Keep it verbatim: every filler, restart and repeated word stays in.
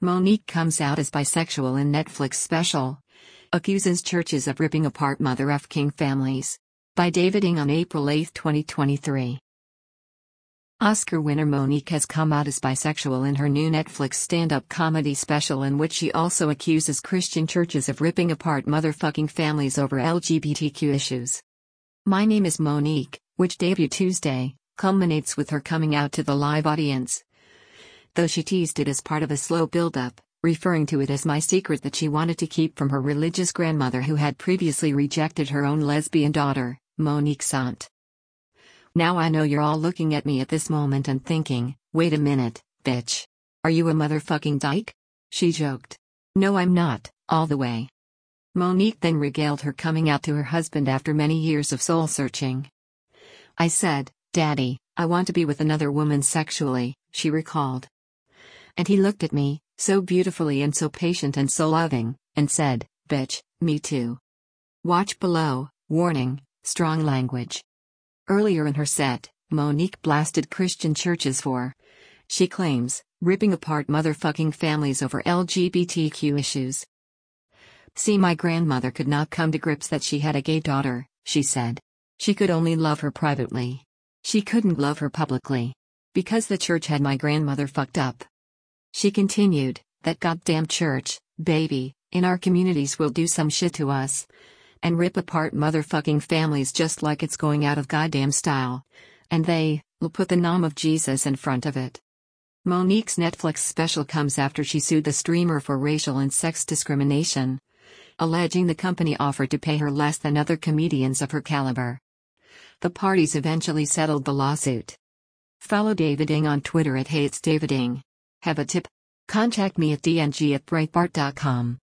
Monique comes out as bisexual in Netflix special. Accuses churches of ripping apart mother F-king families. By David Ng on April eighth, twenty twenty-three. Oscar winner Monique has come out as bisexual in her new Netflix stand-up comedy special, in which she also accuses Christian churches of ripping apart motherfucking families over L G B T Q issues. My Name is Monique, which debuted Tuesday, culminates with her coming out to the live audience. Though she teased it as part of a slow build-up, referring to it as my secret that she wanted to keep from her religious grandmother who had previously rejected her own lesbian daughter, Monique Sant. Now I know you're all looking at me at this moment and thinking, wait a minute, bitch. Are you a motherfucking dyke? She joked. No, I'm not, all the way. Monique then regaled her coming out to her husband after many years of soul-searching. I said, Daddy, I want to be with another woman sexually, she recalled. And he looked at me, so beautifully and so patient and so loving, and said, bitch, me too. Watch below, warning, strong language. Earlier in her set, Monique blasted Christian churches for, she claims, ripping apart motherfucking families over L G B T Q issues. See, my grandmother could not come to grips that she had a gay daughter, she said. She could only love her privately. She couldn't love her publicly. Because the church had my grandmother fucked up. She continued, that goddamn church, baby, in our communities will do some shit to us. And rip apart motherfucking families just like it's going out of goddamn style. And they will put the name of Jesus in front of it. Monique's Netflix special comes after she sued the streamer for racial and sex discrimination, alleging the company offered to pay her less than other comedians of her caliber. The parties eventually settled the lawsuit. Follow David Ng on Twitter at Hey It's David Ng. Have a tip? Contact me at d n g at breitbart dot com.